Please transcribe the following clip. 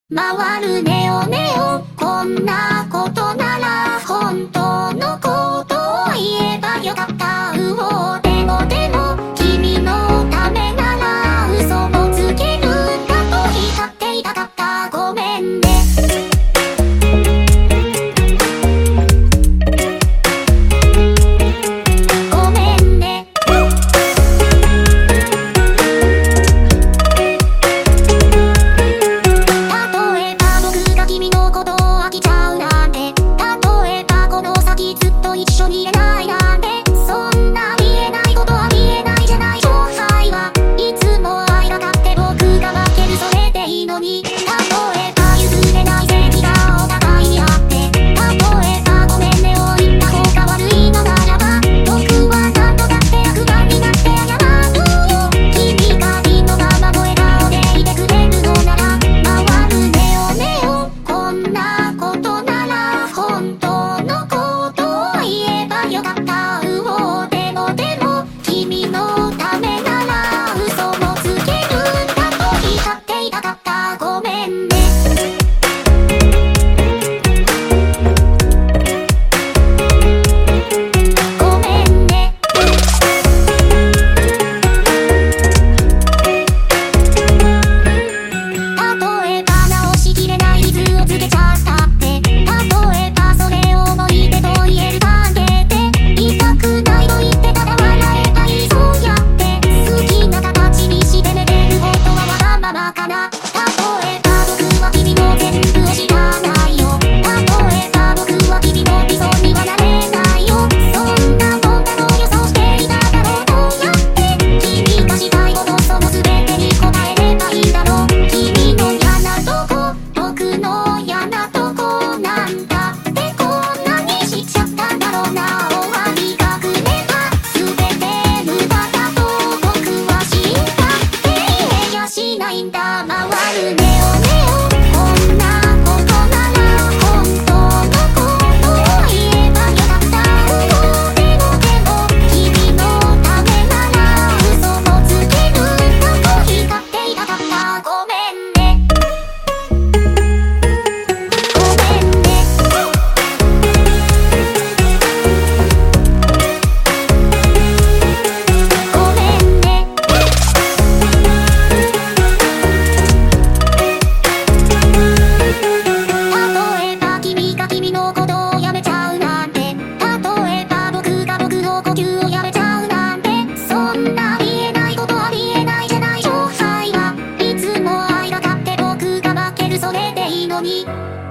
回るネオネオ、こんなことなら本当のことを言えばよかった。うおでも君のためなら嘘もつけるんだと光っていたかった。ごめんね。ごめんね。君のことを飽きちゃうなんて、例えばこの先ずっと一緒にいれないなんて、そんな見えないことは見えないじゃない。勝敗はいつも愛が勝って僕が負ける、それでいいのに。例えば譲れない正義がお互いにあって、例えばごめんねを言った方が悪いのならば、僕は何度だって悪魔になって謝るよ。君がいいのままの笑顔でいてくれるのなら、回るネオネオ、こんなことなら本当のことを言えばよかった。うおでも君のためなら嘘もつけるんだと光っていたかった。ごめんね。ごめんね。例えば直しきれない傷をつけちゃったって、例えばそれを思い出と言える関係で、痛くないと言ってただ笑えばいい。そうやって好きな形にしてめてる本当はわがままかな。例えば僕は君の全部を知らないよ。例えば僕は君の理想にはなれないよ。そんなもんだと予想していただろう。どうやって君がしたいことその全てに応えればいいんだろう。君の嫌なとこ僕の嫌なとこなんだってこんなにしちゃったんだろうな。終わりが来れば全て無駄だと僕は信じて言えやしないんだ。回るネオネオ、こんなことなら本当のことを言えばよかった。でも君のためなら嘘もつけるんだと光っていたかった。ごめんね。ごめんね。ごめんね。例えば君が君のことをやめちゃうなんて、例えば僕が僕の呼吸をやめちゃうなんて、そんな見えないことは見えないじゃない。勝敗はいつも愛が勝って僕が負ける、それでいいのに。